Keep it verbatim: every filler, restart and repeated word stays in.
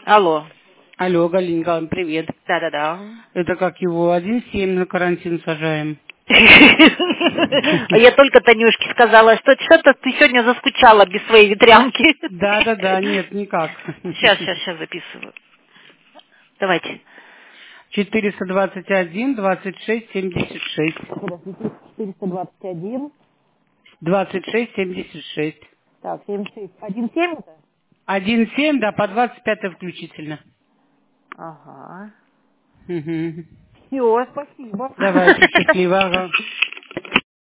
Алло. Алло, Галина Николаевна, привет. Да-да-да. Это как его, один семь на карантин сажаем. А я только Танюшке сказала, что что-то ты сегодня заскучала без своей ветрянки. Да-да-да, нет, никак. Сейчас, сейчас, сейчас записываю. Давайте. четыреста двадцать один, двадцать шесть, семьдесят шесть. четыреста двадцать один. двадцать шесть, семьдесят шесть. Так, семьдесят шесть. один семь это? один семь, да, по двадцать пятое включительно. Ага. Угу. Все, спасибо. Давайте, счастливо. Ага.